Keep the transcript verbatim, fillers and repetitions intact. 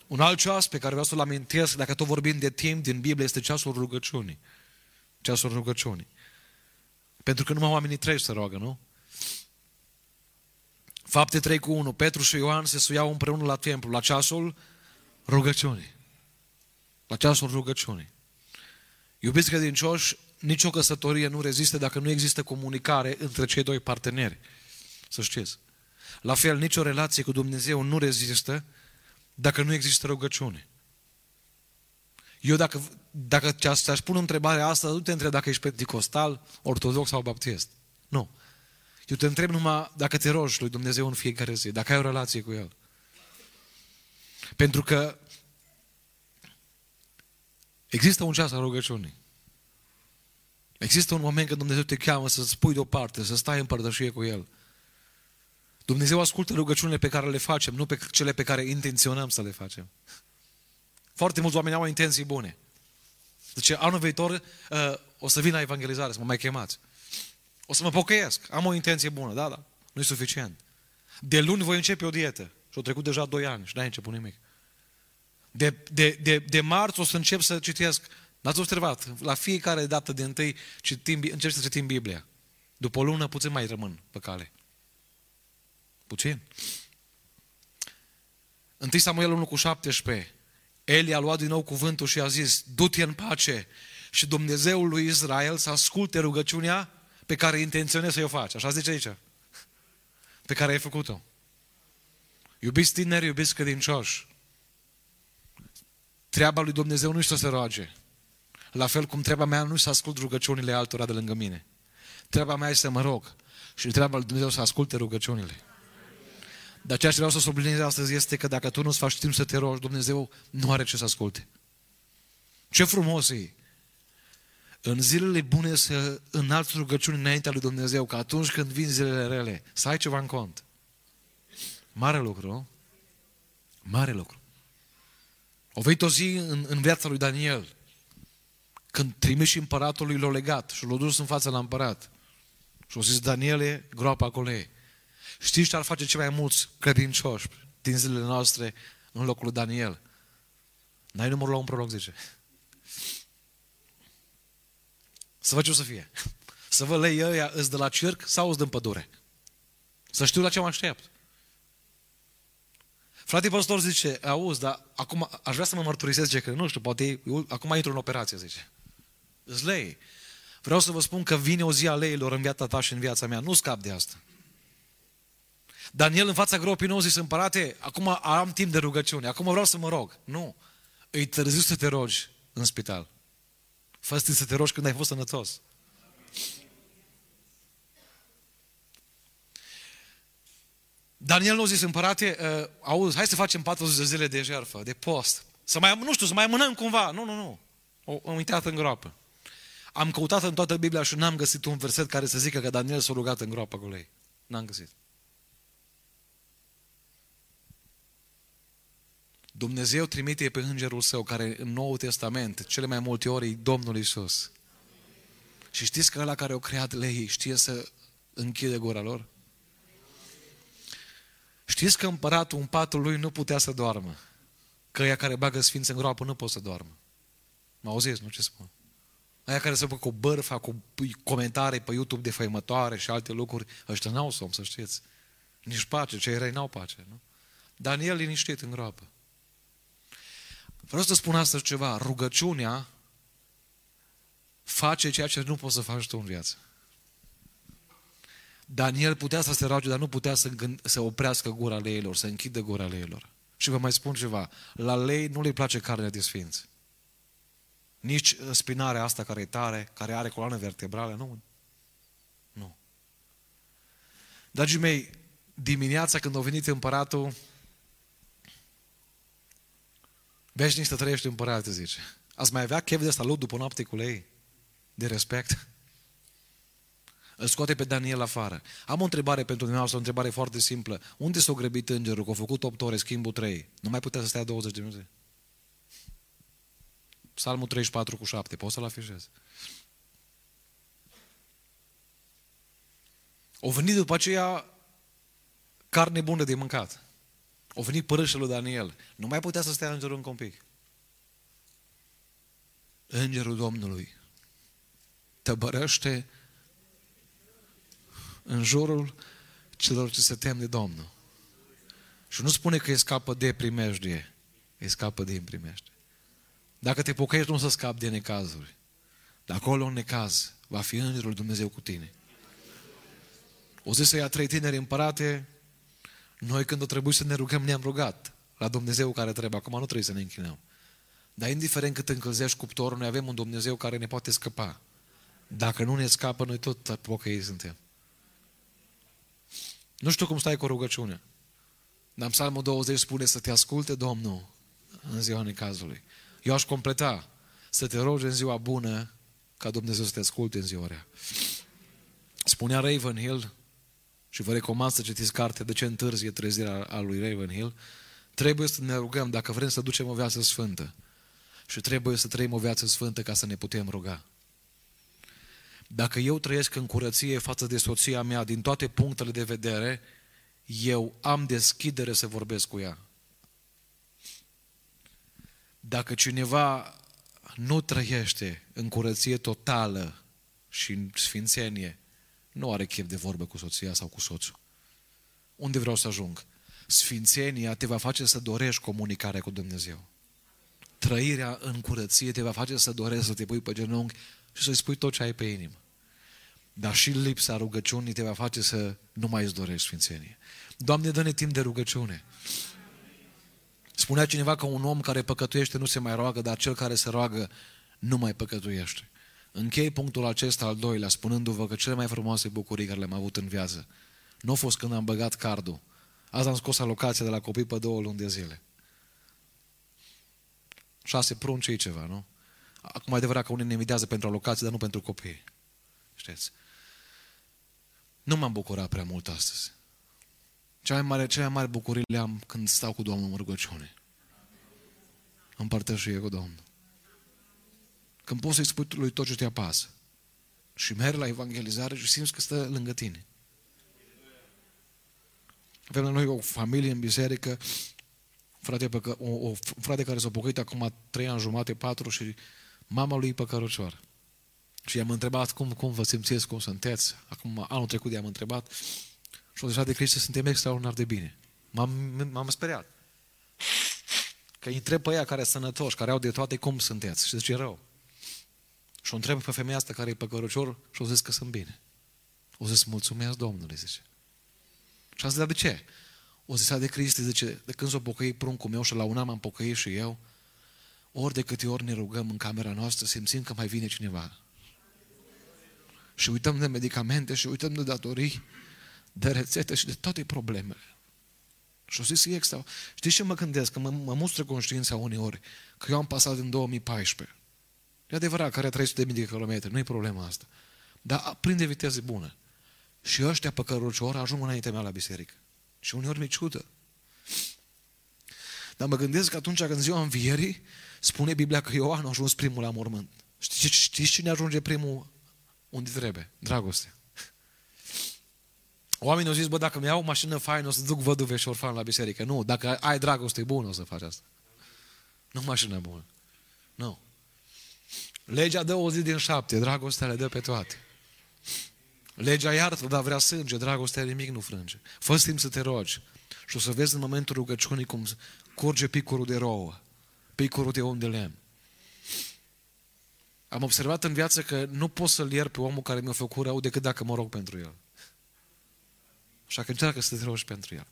Un alt ceas pe care vreau să-l amintesc, dacă tot vorbim de timp din Biblie, este ceasul rugăciunii. Ceasul rugăciunii. Pentru că numai oamenii trei se roagă, nu? Fapte trei cu unu. Petru și Ioan se suiau împreună la templu, la ceasul rugăciunii. La ceasul rugăciunii. Iubiți credincioși, nicio căsătorie nu rezistă dacă nu există comunicare între cei doi parteneri. Să știți. La fel, nicio relație cu Dumnezeu nu rezistă dacă nu există rugăciune. Eu dacă, dacă ți-aș pune întrebarea asta, nu te întreb dacă ești penticostal, ortodox sau baptist. Nu. Eu te întreb numai dacă te rogi lui Dumnezeu în fiecare zi, dacă ai o relație cu El. Pentru că există un ceas al rugăciunii. Există un moment când Dumnezeu te cheamă să-ți pui deoparte, să stai în părtășie cu El. Dumnezeu ascultă rugăciunile pe care le facem, nu pe cele pe care intenționăm să le facem. Foarte mulți oameni au intenții bune. Deci anul viitor uh, o să vin la evangelizare, să mă mai chemați. O să mă pocăiesc, am o intenție bună, da, da, nu e suficient. De luni voi începe o dietă și au trecut deja doi ani și n-ai început nimic. De, de, de, de marți o să încep să citesc. N-ați observat? La fiecare dată de întâi citim, încep să citim Biblia. După o lună puțin mai rămân pe cale. Puțin. întâi Samuel unu cu șaptesprezece. Eli a luat din nou cuvântul și a zis: du-te în pace și Dumnezeul lui Israel să asculte rugăciunea pe care intenționezi să o faci. Așa zice aici. Pe care ai făcut-o. Iubiți tineri, iubiți credincioși. Treaba lui Dumnezeu nu este să se roage. La fel cum treaba mea nu este să ascult rugăciunile altora de lângă mine. Treaba mea este să mă rog. Și treaba lui Dumnezeu să asculte rugăciunile. Dar ceea ce vreau să subliniez astăzi este că dacă tu nu-ți faci timp să te rogi, Dumnezeu nu are ce să asculte. Ce frumos e! În zilele bune să înalți rugăciuni înaintea lui Dumnezeu, că atunci când vin zilele rele, să ai ceva în cont. Mare lucru, nu? Mare lucru. O venit o zi în, în viața lui Daniel, când trimiși împăratului l-a legat și l-a dus în fața la împărat. Și a zis: Daniele, groapa acolo e. Știți ce ar face cei mai mulți credincioși din zilele noastre în locul lui Daniel? N-ai numărul la un proroc, zice. Să văd ce o să fie. Să vă lei ăia îți de la circ sau îți de în pădure. Să știu la ce mă aștept. Frate păstor zice: auzi, dar acum aș vrea să mă mărturisesc, zice, că nu știu, poate eu, acum intru în operație, zice. Îți lei. Vreau să vă spun că vine o zi a leilor în viața ta și în viața mea. Nu scap de asta. Daniel în fața gropii nu a zis: împărate, acum am timp de rugăciune, acum vreau să mă rog. Nu. Îi târziu să te rogi în spital. Fă să te rogi când ai fost sănătos. Daniel nu a zis: împărate, uh, auzi, hai să facem patruzeci de zile de jertfă, de post. Să mai, nu știu, să mai amânăm cumva. Nu, nu, nu. O, am uitat în groapă. Am căutat în toată Biblia și n-am găsit un verset care să zică că Daniel s-a rugat în groapă cu ei. N-am găsit. Dumnezeu trimite pe îngerul său, care în Noul Testament, cele mai multe ori, e Domnul Iisus. Și știți că ăla care a creat leii știe să închide gura lor? Știți că împăratul în patul lui nu putea să doarmă? Că ăia care bagă sfinți în groapă nu pot să doarmă. Mă auziți, nu ce spun? Aia care se fac cu bărfa, cu comentarii pe YouTube de făimătoare și alte lucruri, ăștia n-au somn, să știți. Nici pace, cei răi n-au pace. Nu? Daniel liniștit în groapă. Vreau să spun astăzi ceva. Rugăciunea face ceea ce nu poți să faci tu în viață. Daniel putea să se roage, dar nu putea să, gând, să oprească gura leilor, să închidă gura leilor. Și vă mai spun ceva. La lei nu le place carnea de sfinți. Nici spinarea asta care e tare, care are coloană vertebrală, nu. Nu. Dragii mei, dimineața când a venit împăratul, veșnic să trăiești împărate, zice. Ați mai avea chef de salut după noapte cu lei? De respect? Îl scoate pe Daniel afară. Am o întrebare pentru dumneavoastră, o întrebare foarte simplă. Unde s-a grăbit îngerul, că a făcut opt ore, schimbul trei? Nu mai putea să stea douăzeci de minute? Psalmul treizeci și patru cu șapte, poți să-l afișez. O venit după aceea carne bună de mâncat. O venit părâșul lui Daniel. Nu mai putea să stea îngerul încă un pic. Îngerul Domnului tăbărăște în jurul celor ce se tem de Domnul. Și nu spune că îi scapă de primejdie, îi scapă din primește. Dacă te pocăiești, nu o să scapi de necazuri. Dar acolo în necaz va fi Îngerul Dumnezeu cu tine. O zis să ia trei tineri împărate, noi când o trebuie să ne rugăm, ne-am rugat la Dumnezeu care trebuie. Acum nu trebuie să ne închinăm. Dar indiferent cât încălzești cuptorul, noi avem un Dumnezeu care ne poate scăpa. Dacă nu ne scapă, noi tot pocăi suntem. Nu știu cum stai cu rugăciunea. Dar în Psalmul douăzeci spune să te asculte Domnul în ziua necazului. Eu aș completa să te rogi în ziua bună ca Dumnezeu să te asculte în ziua rea. Spunea Ravenhill, și vă recomand să citiți cartea De ce întârzie trezirea a lui Ravenhill, trebuie să ne rugăm dacă vrem să ducem o viață sfântă. Și trebuie să trăim o viață sfântă ca să ne putem ruga. Dacă eu trăiesc în curăție față de soția mea din toate punctele de vedere, eu am deschidere să vorbesc cu ea. Dacă cineva nu trăiește în curăție totală și în sfințenie, nu are chef de vorbă cu soția sau cu soțul. Unde vreau să ajung? Sfințenia te va face să dorești comunicarea cu Dumnezeu. Trăirea în curăție te va face să dorești să te pui pe genunchi și să-i spui tot ce ai pe inimă. Dar și lipsa rugăciunii te va face să nu mai îți dorești sfințenie. Doamne, dă-ne timp de rugăciune. Spunea cineva că un om care păcătuiește nu se mai roagă, dar cel care se roagă nu mai păcătuiește. Închei punctul acesta al doilea, spunându-vă că cele mai frumoase bucurii care le-am avut în viață nu a fost când am băgat cardul. Azi am scos alocația de la copii pe două luni de zile. Șase prunci e ceva, nu? Acum e adevărat că unii ne invidează pentru alocație, dar nu pentru copii. Știți? Nu m-am bucurat prea mult astăzi. Cea mai mare, cea mai mare bucurie le am când stau cu Domnul în rugăciune. Împărtășie cu Domnul. Când poți să-i spui lui tot ce te apasă. Și mergi la evangelizare și simți că stă lângă tine. Avem la noi o familie în biserică, frate, păcă, o, o, un frate care s-a pocăit acum trei ani jumate, patru, și mama lui e păcărăcioară. Și i-am întrebat cum, cum vă simțiți, cum sunteți. Acum, anul trecut i-am întrebat și au zis de Cristi, suntem extraordinar de bine. M-am, m-am speriat. Că îi întreb pe ea care sunt sănătoși, care au de toate, cum sunteți. Și zice, rău. Și o întreb pe femeia asta care e păcărăcior și o zis că sunt bine. O zis, mulțumesc Domnului, zice. Și am zis, dar de ce? O zis, de Cristi, zice, de când s-o pocăit pruncul meu și la un an m-am pocăit și eu, ori de câte ori ne rugăm în camera noastră, simțim că mai vine cineva. Și uităm de medicamente și uităm de datorii, de rețete și de toate problemele. Și o zis, e extra. Știți ce mă gândesc? Că mă, mă mustră conștiința uneori, că eu am pasat în două mii paisprezece. E adevărat, care a trei sute de mii de kilometri, nu e problema asta. Dar prinde viteză bună. Și ăștia păcărăcioși ajung înaintea mea la biserică. Și uneori mi-e ciudă. Dar mă gândesc că atunci când ziua învierii, spune Biblia că Ioan a ajuns primul la mormânt. Știți, știți cine ajunge primul unde trebuie? Dragoste. Oamenii au zis, bă, dacă mi-au o mașină faină, o să duc văduve și orfani la biserică. Nu, dacă ai dragoste bună, o să faci asta. Nu mașină bună. Nu. Legea dă o zi din șapte, dragostea le dă pe toate. Legea iartă, dar vrea sânge, dragostea nimic nu frânge. Fă timp să te rogi și o să vezi în momentul rugăciunii cum curge picurul de rouă, picurul de om de lemn. Am observat în viață că nu pot să-l iert pe omul care mi-a făcut rău decât dacă mă rog pentru el. Așa că încearcă să te rogi pentru el.